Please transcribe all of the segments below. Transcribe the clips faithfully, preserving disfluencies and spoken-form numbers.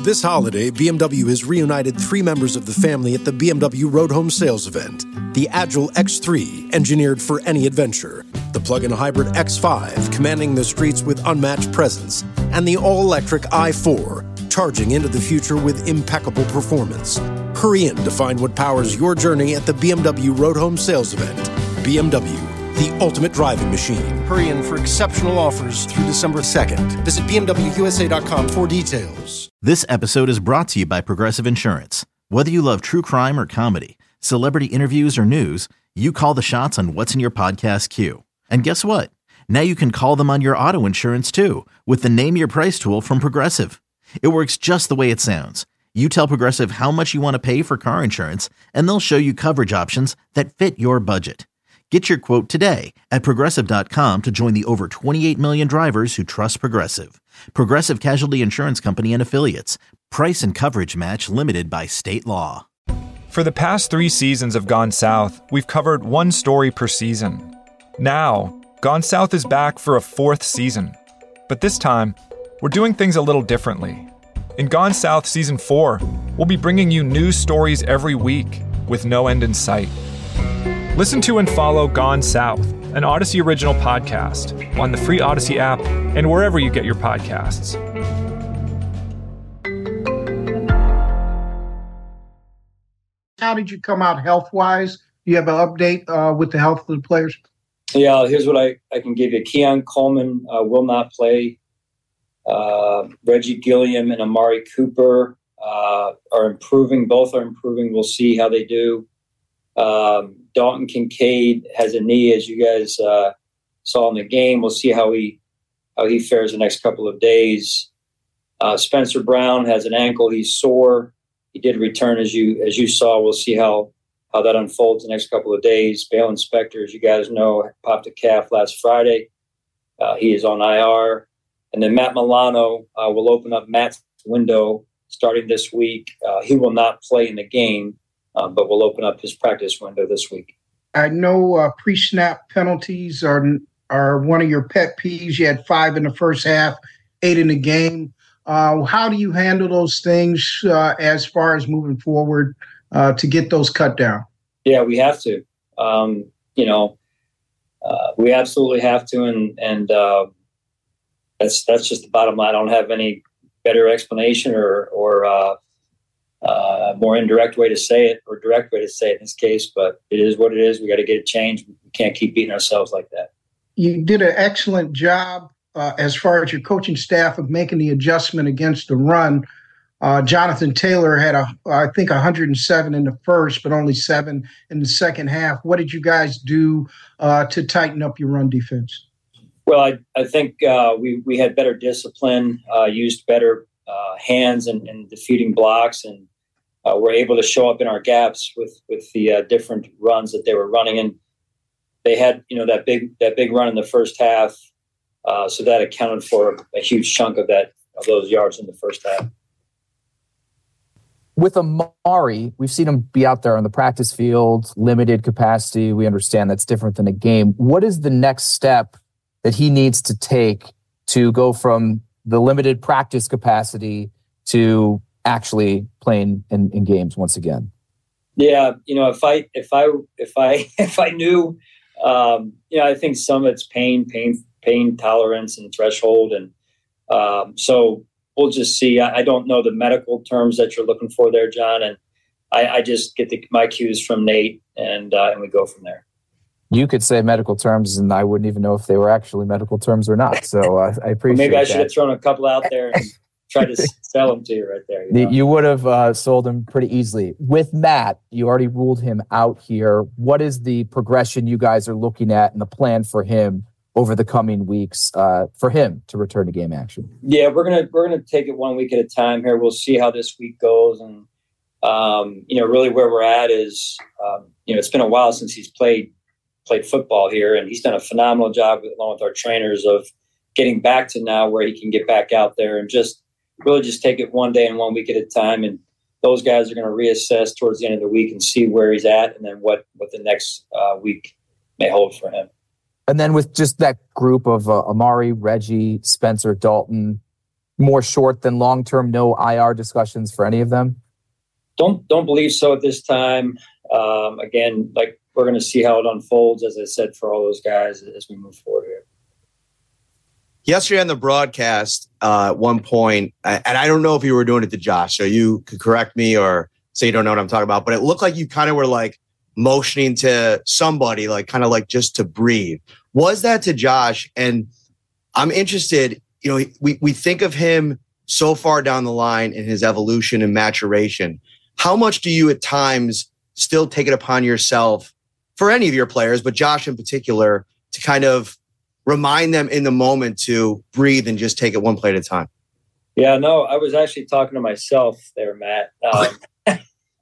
This holiday, B M W has reunited three members of the family at the B M W Road Home Sales event. The Agile X three, engineered for any adventure. The plug-in hybrid X five, commanding the streets with unmatched presence. And the all-electric i four, charging into the future with impeccable performance. Hurry in to find what powers your journey at the B M W Road Home Sales event. B M W, the ultimate driving machine. Hurry in for exceptional offers through December second. Visit B M W U S A dot com for details. This episode is brought to you by Progressive Insurance. Whether you love true crime or comedy, celebrity interviews or news, you call the shots on what's in your podcast queue. And guess what? Now you can call them on your auto insurance too with the Name Your Price tool from Progressive. It works just the way it sounds. You tell Progressive how much you want to pay for car insurance, and they'll show you coverage options that fit your budget. Get your quote today at Progressive dot com to join the over twenty-eight million drivers who trust Progressive. Progressive Casualty Insurance Company and Affiliates. Price and coverage match limited by state law. For the past three seasons of Gone South, we've covered one story per season. Now, Gone South is back for a fourth season. But this time, we're doing things a little differently. In Gone South Season four, we'll be bringing you new stories every week with no end in sight. Listen to and follow Gone South, an Odyssey original podcast, on the free Odyssey app and wherever you get your podcasts. How did you come out health-wise? Do you have an update uh, with the health of the players? Yeah, here's what I, I can give you. Keon Coleman uh, will not play. Uh, Reggie Gilliam and Amari Cooper uh, are improving. Both are improving. We'll see how they do. Um, Dalton Kincaid has a knee, as you guys uh, saw in the game. We'll see how he how he fares the next couple of days. Uh, Spencer Brown has an ankle. He's sore. He did return, as you as you saw. We'll see how how that unfolds the next couple of days. Balin Spector, as you guys know, popped a calf last Friday. Uh, he is on I R. And then Matt Milano uh, will open up Matt's window starting this week. Uh, he will not play in the game, uh, but will open up his practice window this week. I know uh, pre-snap penalties are are one of your pet peeves. You had five in the first half, eight in the game. Uh, how do you handle those things uh, as far as moving forward uh, to get those cut down? Yeah, we have to. Um, you know, uh, we absolutely have to, and and uh, that's that's just the bottom line. I don't have any better explanation or or uh, uh, more indirect way to say it, or direct way to say it in this case. But it is what it is. We got to get it changed. We can't keep beating ourselves like that. You did an excellent job uh, as far as your coaching staff of making the adjustment against the run. Uh, Jonathan Taylor had, a, I think, one hundred seven in the first, but only seven in the second half. What did you guys do uh, to tighten up your run defense? Well, I, I think uh, we, we had better discipline, uh, used better uh, hands and, and defeating blocks, and uh, were able to show up in our gaps with with the uh, different runs that they were running. And they had, you know, that big that big run in the first half, uh, so that accounted for a huge chunk of that of those yards in the first half. With Amari, we've seen him be out there on the practice field, limited capacity. We understand that's different than a game. What is the next step that he needs to take to go from the limited practice capacity to actually playing in, in games once again? Yeah, you know, if I if I if I if I knew, um, you know, I think some of it's pain, pain, pain tolerance and threshold, and um, so. We'll just see. I don't know the medical terms that you're looking for there, John, and I, I just get the, my cues from Nate, and uh, and we go from there. You could say medical terms, and I wouldn't even know if they were actually medical terms or not. So uh, I appreciate. Well, maybe I that. should have thrown a couple out there and tried to sell them to you right there. You, know? you would have uh, sold them pretty easily. With Matt, you already ruled him out here. What is the progression you guys are looking at and the plan for him over the coming weeks uh, for him to return to game action? Yeah, we're gonna we're gonna take it one week at a time here. We'll see how this week goes, and um, you know, really where we're at is, um, you know, it's been a while since he's played played football here, and he's done a phenomenal job with, along with our trainers of getting back to now where he can get back out there and just really just take it one day and one week at a time. And those guys are going to reassess towards the end of the week and see where he's at, and then what what the next uh, week may hold for him. And then with just that group of uh, Amari, Reggie, Spencer, Dalton, more short than long term? No I R discussions for any of them? Don't don't believe so at this time. Um, again, like we're going to see how it unfolds, as I said, for all those guys as we move forward here. Yesterday on the broadcast, uh, at one point, and I don't know if you were doing it to Josh, so you could correct me or say you don't know what I'm talking about, but it looked like you kind of were like motioning to somebody, like kind of like just to breathe. Was that to Josh? And I'm interested, you know, we, we think of him so far down the line in his evolution and maturation. How much do you at times still take it upon yourself for any of your players, but Josh in particular, to kind of remind them in the moment to breathe and just take it one play at a time? Yeah, no, I was actually talking to myself there, Matt. Um,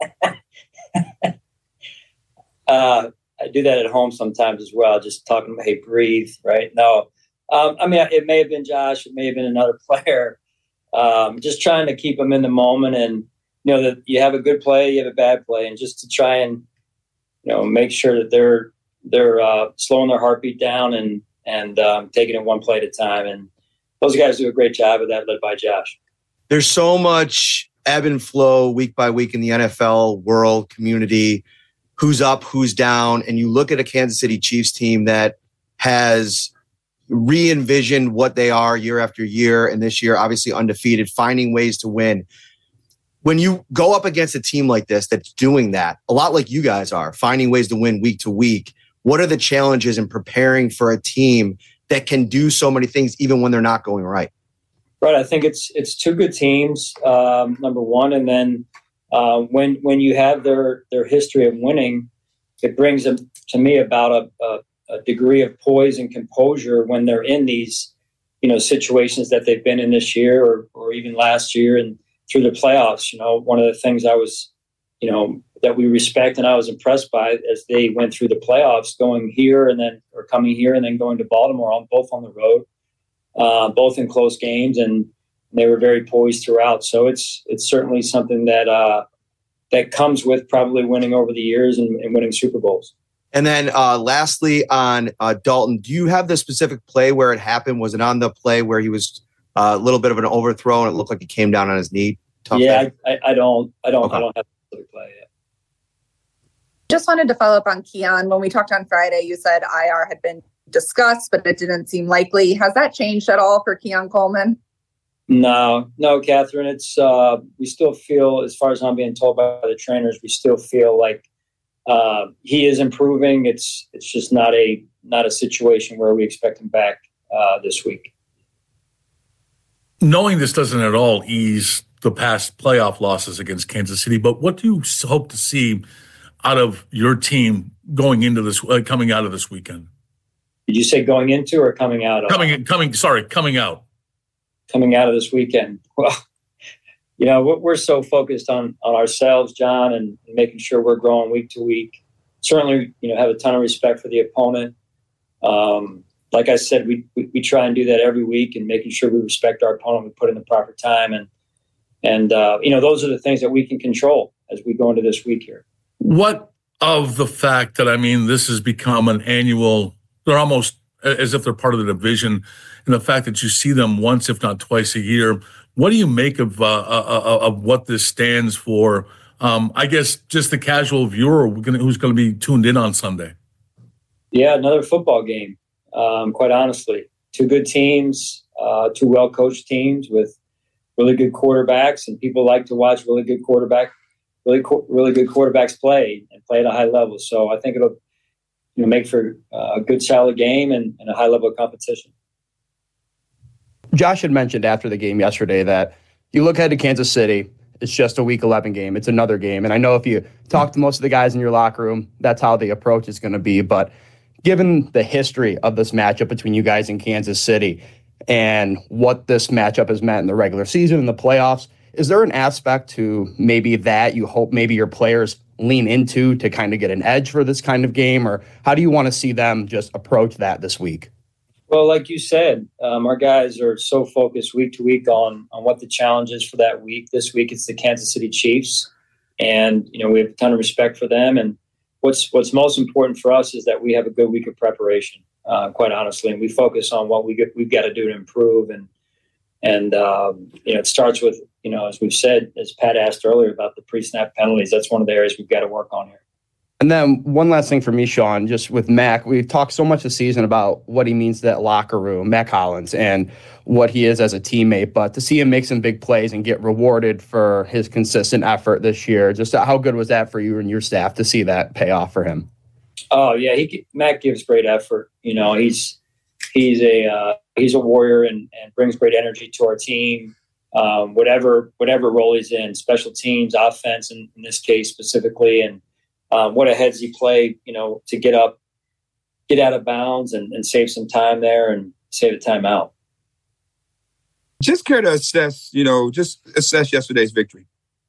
uh, I do that at home sometimes as well, just talking about, hey, breathe, right? No, um, I mean, it may have been Josh, it may have been another player. Um, just trying to keep them in the moment, and you know that you have a good play, you have a bad play, and just to try and you know make sure that they're they're uh, slowing their heartbeat down and and um, taking it one play at a time. And those guys do a great job of that, led by Josh. There's so much ebb and flow week by week in the N F L world community. Who's up, who's down, and you look at a Kansas City Chiefs team that has re-envisioned what they are year after year, and this year obviously undefeated, finding ways to win. When you go up against a team like this that's doing that, a lot like you guys are, finding ways to win week to week, what are the challenges in preparing for a team that can do so many things even when they're not going right? Right. I think it's it's two good teams, um, number one, and then uh, when when you have their their history of winning, it brings them to me about a, a, a degree of poise and composure when they're in these you know situations that they've been in this year or or even last year and through the playoffs. You know, one of the things I was you know that we respect and I was impressed by as they went through the playoffs, going here and then or coming here and then going to Baltimore, on both on the road. Uh, both in close games, and they were very poised throughout. So it's it's certainly something that uh, that comes with probably winning over the years and, and winning Super Bowls. And then uh, lastly on uh, Dalton, do you have the specific play where it happened? Was it on the play where he was uh, a little bit of an overthrow and it looked like he came down on his knee? Tough yeah, I, I don't, I don't, okay. I don't have the specific play yet. Just wanted to follow up on Keon. When we talked on Friday, you said I R had been discussed, but it didn't seem likely. Has that changed at all for Keon Coleman? No, no, Catherine. It's uh, we still feel, as far as I'm being told by the trainers, we still feel like uh, he is improving. It's it's just not a not a situation where we expect him back uh, this week. Knowing this doesn't at all ease the past playoff losses against Kansas City, but what do you hope to see out of your team going into this, uh, coming out of this weekend? Did you say going into or coming out? Of, coming, coming. Sorry, coming out. Coming out of this weekend. Well, you know, we're so focused on on ourselves, John, and making sure we're growing week to week. Certainly, you know, have a ton of respect for the opponent. Um, like I said, we, we we try and do that every week, and making sure we respect our opponent, we put in the proper time, and and uh, you know, those are the things that we can control as we go into this week here. What of the fact that I mean, this has become an annual. They're almost as if they're part of the division, and the fact that you see them once, if not twice a year. What do you make of uh, uh, of what this stands for? Um, I guess just the casual viewer who's going to be tuned in on Sunday. Yeah, another football game. Um, quite honestly, two good teams, uh, two well-coached teams with really good quarterbacks, and people like to watch really good quarterback, really really good quarterbacks play and play at a high level. So I think it'll. You know, make for a good, solid game and, and a high level of competition. Josh had mentioned after the game yesterday that you look ahead to Kansas City, it's just a week eleven game. It's another game. And I know if you talk to most of the guys in your locker room, that's how the approach is going to be. But given the history of this matchup between you guys in Kansas City and what this matchup has meant in the regular season and the playoffs, is there an aspect to maybe that you hope maybe your players lean into to kind of get an edge for this kind of game? Or how do you want to see them just approach that this week? Well, like you said, um, our guys are so focused week to week on, on what the challenge is for that week. This week, it's the Kansas City Chiefs. And, you know, we have a ton of respect for them. And what's what's most important for us is that we have a good week of preparation, uh, quite honestly. And we focus on what we get, we've got to do to improve. And And, um, you know, it starts with, you know, as we've said, as Pat asked earlier about the pre-snap penalties, that's one of the areas we've got to work on here. And then one last thing for me, Sean, just with Mac, we've talked so much this season about what he means to that locker room, Mac Hollins, and what he is as a teammate. But to see him make some big plays and get rewarded for his consistent effort this year, just how good was that for you and your staff to see that pay off for him? Oh yeah, he Mac gives great effort. You know, he's he's a uh, he's a warrior and, and brings great energy to our team. Um, whatever whatever role he's in, special teams, offense, in, in this case specifically, and um, what a heads he play, you know, to get up, get out of bounds, and, and save some time there and save a timeout. Just care to assess, you know, just assess yesterday's victory.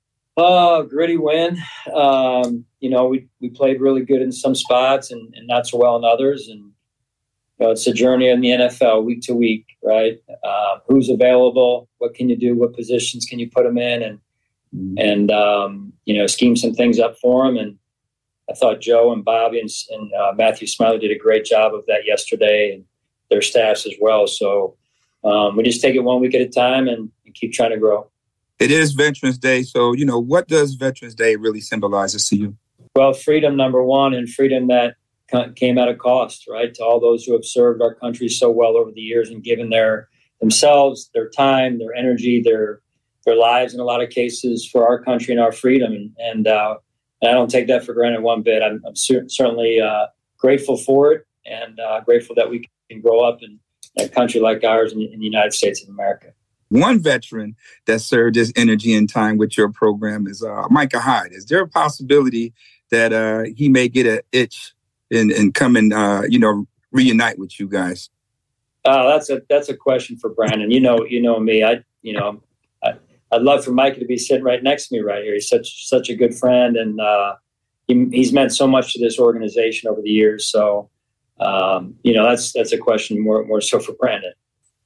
Uh, gritty win. Um, you know, we we played really good in some spots and, and not so well in others, and you know, it's a journey in the N F L week to week, right? Uh, who's available? What can you do? What positions can you put them in? And, and um, you know, scheme some things up for them. And I thought Joe and Bobby and, and uh, Matthew Smiley did a great job of that yesterday, and their staffs as well. So um, we just take it one week at a time and, and keep trying to grow. It is Veterans Day. So, you know, what does Veterans Day really symbolize to you? Well, freedom, number one, and freedom that came at a cost, right? To all those who have served our country so well over the years and given their themselves, their time, their energy, their their lives in a lot of cases for our country and our freedom. And, and, uh, and I don't take that for granted one bit. I'm, I'm cer- certainly uh, grateful for it and uh, grateful that we can grow up in a country like ours in, in the United States of America. One veteran that served his energy and time with your program is uh, Micah Hyde. Is there a possibility that uh, he may get an itch and, and come and, uh, you know, reunite with you guys? Uh, that's a that's a question for Brandon. You know, you know me. I, you know, I, I'd love for Micah to be sitting right next to me right here. He's such such a good friend, and uh, he, he's meant so much to this organization over the years. So, um, you know, that's that's a question more more so for Brandon.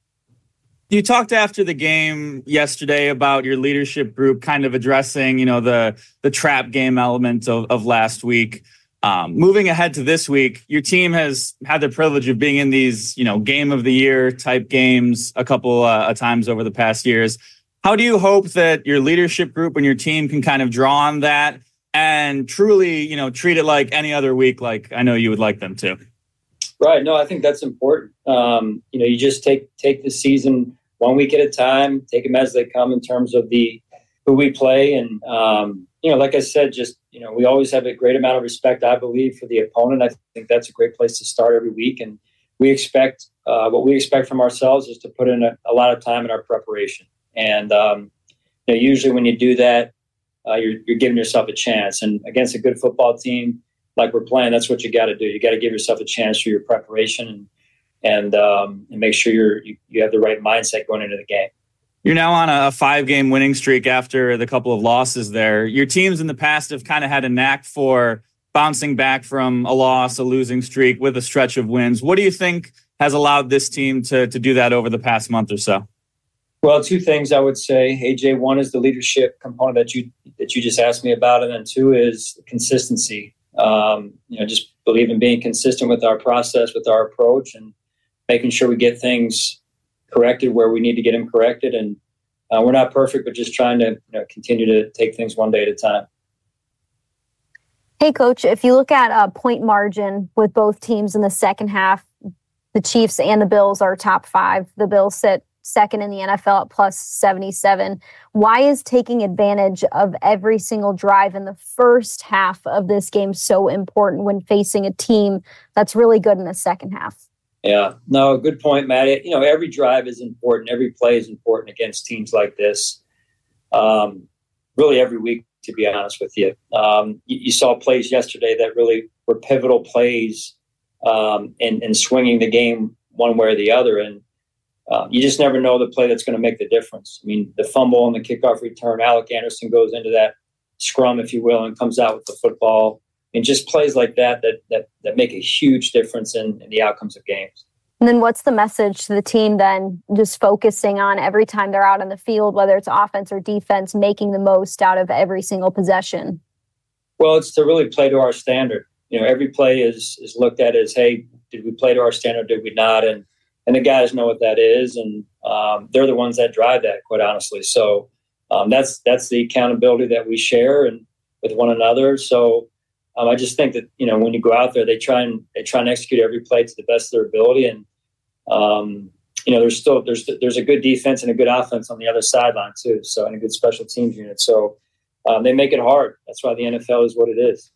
You talked after the game yesterday about your leadership group kind of addressing, you know, the the trap game element of, of last week. Um, moving ahead to this week, your team has had the privilege of being in these, you know, game of the year type games a couple uh, of times over the past years. How do you hope that your leadership group and your team can kind of draw on that and truly, you know, treat it like any other week, like I know you would like them to? Right. No, I think that's important. Um, you know, you just take take the season one week at a time, take them as they come in terms of the who we play. And, um, you know, like I said, just, you know, we always have a great amount of respect, I believe, for the opponent. I think that's a great place to start every week. And we expect, uh, what we expect from ourselves is to put in a, a lot of time in our preparation. And, um, you know, usually when you do that, uh, you're, you're giving yourself a chance. And against a good football team like we're playing, that's what you got to do. You got to give yourself a chance for your preparation and, and, um, and make sure you're, you, you have the right mindset going into the game. You're now on a five-game winning streak after the couple of losses there. Your teams in the past have kind of had a knack for bouncing back from a loss, a losing streak with a stretch of wins. What do you think has allowed this team to, to do that over the past month or so? Well, two things I would say, A J. One is the leadership component that you that you just asked me about, and then two is consistency. Um, you know, just believe in being consistent with our process, with our approach, and making sure we get things corrected where we need to get them corrected. And uh, we're not perfect, but just trying to, you know, continue to take things one day at a time. Hey, Coach, if you look at a point margin with both teams in the second half, the Chiefs and the Bills are top five. The Bills sit second in the N F L at plus seventy-seven. Why is taking advantage of every single drive in the first half of this game so important when facing a team that's really good in the second half? Yeah, no, good point, Matt. It, you know, every drive is important. Every play is important against teams like this. Um, really every week, to be honest with you. Um, you, you saw plays yesterday that really were pivotal plays um, in, in swinging the game one way or the other. And uh, you just never know the play that's going to make the difference. I mean, the fumble and the kickoff return, Alec Anderson goes into that scrum, if you will, and comes out with the football. And just plays like that that that, that make a huge difference in, in the outcomes of games. And then what's the message to the team then, just focusing on every time they're out on the field, whether it's offense or defense, making the most out of every single possession? Well, it's to really play to our standard. You know, every play is is looked at as, hey, did we play to our standard? Did we not? And and the guys know what that is, and um, they're the ones that drive that, quite honestly. So um, that's that's the accountability that we share and with one another. So um, I just think that, you know, when you go out there, they try and they try and execute every play to the best of their ability, and um, you know, there's still there's there's a good defense and a good offense on the other sideline too. So, and a good special teams unit. So um, they make it hard. That's why the N F L is what it is.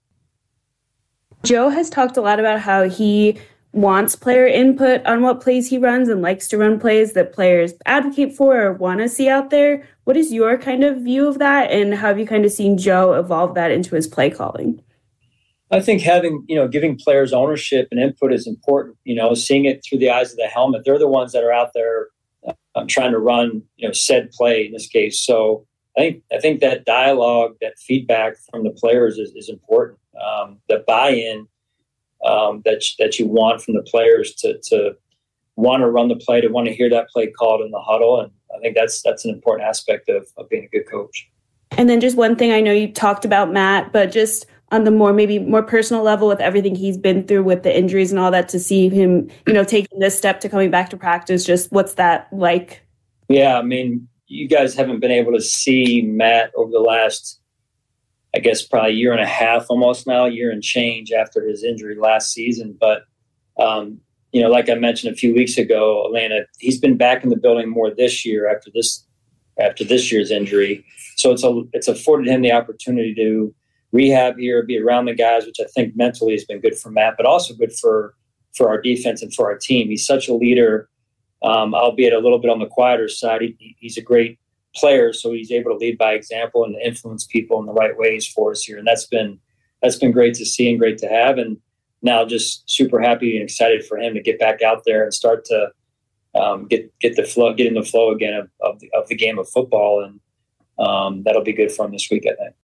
Joe has talked a lot about how he wants player input on what plays he runs and likes to run plays that players advocate for or want to see out there. What is your kind of view of that, and how have you kind of seen Joe evolve that into his play calling? I think having, you know, giving players ownership and input is important, you know, seeing it through the eyes of the helmet. They're the ones that are out there um, trying to run, you know, said play in this case. So I think I think that dialogue, that feedback from the players is, is important. Um, the buy-in um, that that you want from the players to to want to run the play, to want to hear that play called in the huddle, and I think that's that's an important aspect of, of being a good coach. And then just one thing, I know you talked about Matt, but just on the more maybe more personal level with everything he's been through with the injuries and all that, to see him, you know, taking this step to coming back to practice, just what's that like? Yeah, I mean, you guys haven't been able to see Matt over the last, I guess, probably a year and a half almost now, a year and change after his injury last season. But, um, you know, like I mentioned a few weeks ago, Elena, he's been back in the building more this year after this after this year's injury. So it's a, it's afforded him the opportunity to rehab here, be around the guys, which I think mentally has been good for Matt, but also good for, for our defense and for our team. He's such a leader, um, albeit a little bit on the quieter side. He, he's a great player, so he's able to lead by example and influence people in the right ways for us here. And that's been that's been great to see and great to have. And now just super happy and excited for him to get back out there and start to um, get get the flow, get in the flow again of, of, the, of the game of football. And um, that'll be good for him this week, I think.